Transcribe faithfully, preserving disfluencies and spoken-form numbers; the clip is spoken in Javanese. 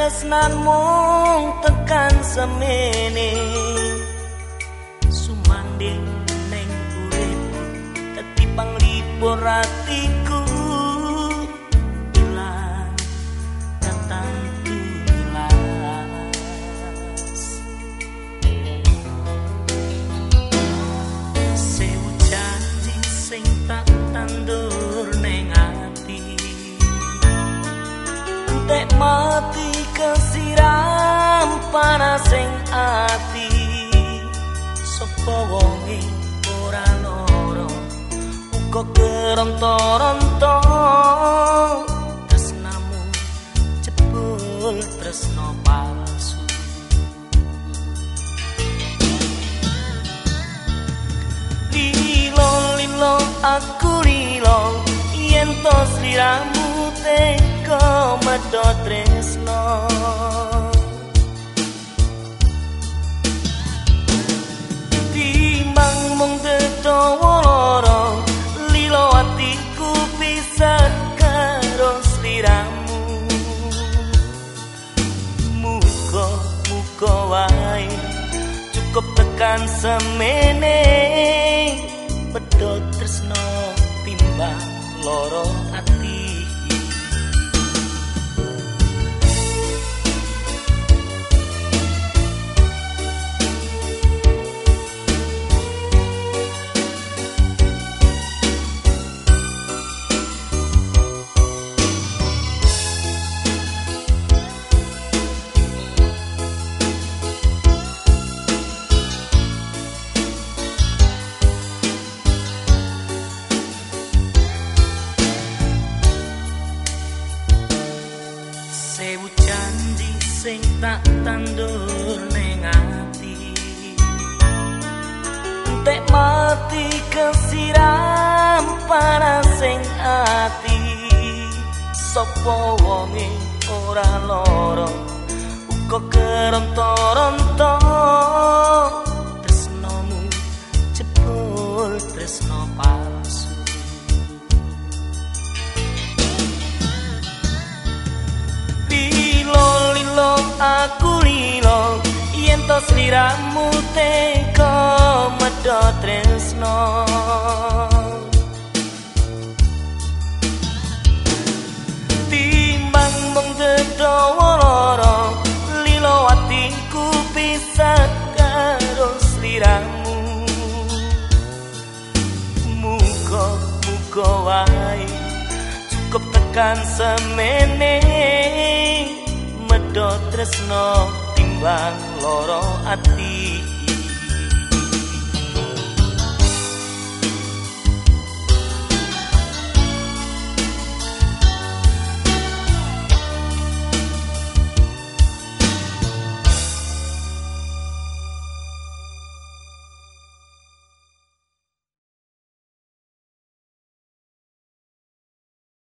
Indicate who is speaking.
Speaker 1: tresnan mung tekan semene sumanding neng urip dadi panglipur atiku ilang datang tulas sewu janji sing tak tandur neng ati entek mati kesiram panas sing ati sapa wonge ora loro uga keronto-ronto tresnamu jebul tresno palsu lilo lilo aku lilo yen to sliramu teko medhot tresno timbang mung detawa lara lilo atiku bisa karo sliramu muga muga wae cukup tekan semene medhot tresno timbang loro ati sewu janji sing tak tandur neng ati entek mati kesiram panas sing ati sapa wonge ora loro uga keronto-ronto tresnomu jebul tresno palsu aku lilo yen to sliramu teko medhot tresno timbang mung dedawa lara lilo atiku bisa karo sliramu muga muga wae cukup tekan semene medhot tresno timbang loro ati